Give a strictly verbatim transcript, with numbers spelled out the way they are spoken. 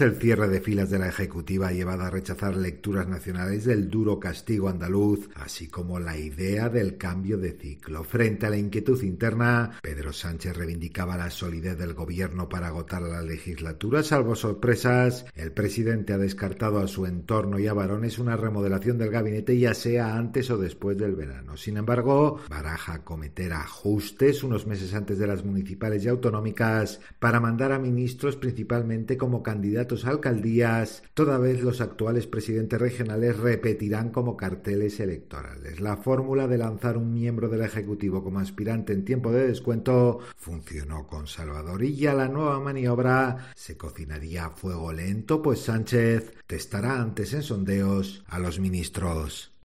El cierre de filas de la Ejecutiva ha llevado a rechazar lecturas nacionales del duro castigo andaluz, así como la idea del cambio de ciclo. Frente a la inquietud interna, Pedro Sánchez reivindicaba la solidez del gobierno para agotar la legislatura. Salvo sorpresas, el presidente ha descartado a su entorno y a varones una remodelación del gabinete, ya sea antes o después del verano. Sin embargo, baraja cometer ajustes unos meses antes de las municipales y autonómicas para mandar a ministros principalmente como candidatos a alcaldías, toda vez los actuales presidentes regionales repetirán como carteles electorales. La fórmula de lanzar un miembro del Ejecutivo como aspirante en tiempo de descuento funcionó con Salvador, y ya la nueva maniobra se cocinaría a fuego lento, pues Sánchez testará antes en sondeos a los ministros.